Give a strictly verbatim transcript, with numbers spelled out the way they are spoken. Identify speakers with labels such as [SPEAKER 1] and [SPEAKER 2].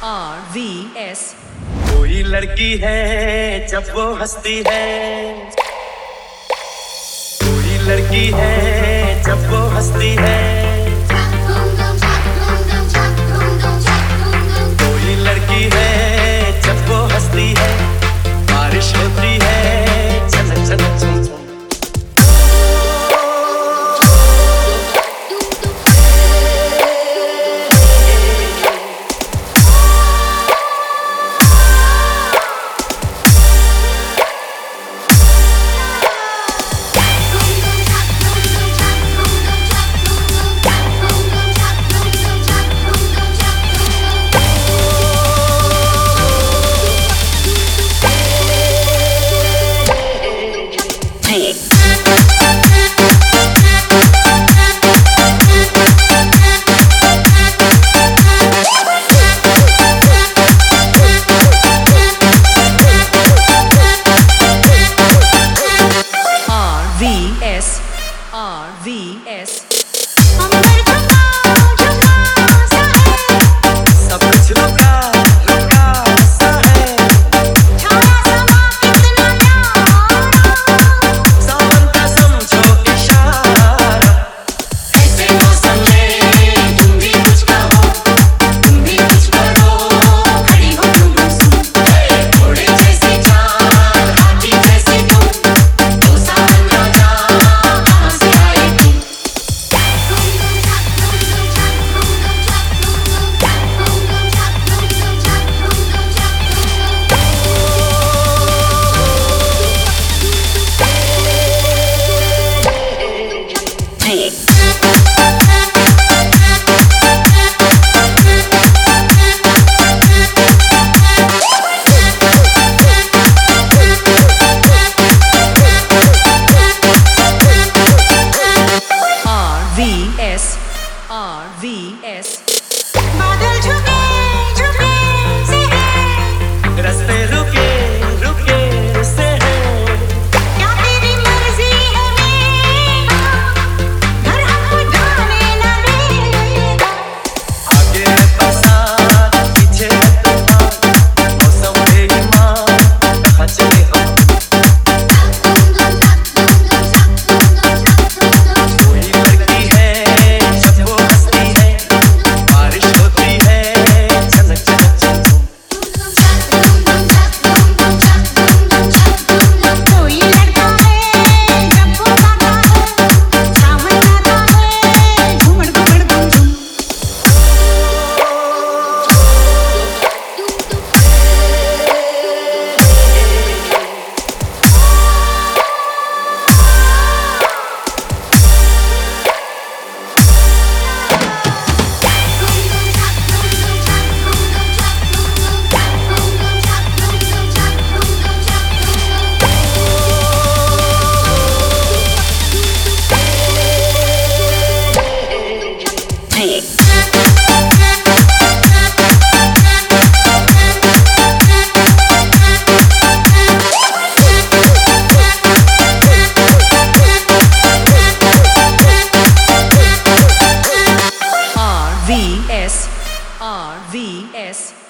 [SPEAKER 1] Are V S.
[SPEAKER 2] कोई लड़की है जब वो हंसती है, कोई लड़की है जब वो हंसती है, कोई लड़की है जब वो हंसती है, बारिश होती है झनक झनक झुम झुम।
[SPEAKER 1] R V S.
[SPEAKER 2] सब कुछ रुका रुका सा है, सावन का समझो इशारा, ऐसे मौसम में तुम भी कुछ कहो, तुम भी कुछ करो, खड़ी हो तुम सुन, घोड़े जैसे चाल हाथी जैसे तुम, तो सावन राजा कहाँ से आए तुम।
[SPEAKER 1] R V S.
[SPEAKER 3] बादल झुके झुके से है,
[SPEAKER 2] रास्ते रुके रुके से है,
[SPEAKER 3] क्या तेरी मर्जी है मेरा, घर हमको जाने न देगा।
[SPEAKER 2] आगे है बरसात पीछे है तूफान, मौसम बेईमान कहाँ चले हम। कोई लड़की है जब वो हंसती है, बारिश होती है झनक झनक झुम झुम।
[SPEAKER 3] कोई लड़का है जब वो गाता है, सावन आता है झूमर घूमर घूम झूम।
[SPEAKER 1] R V S. R V S.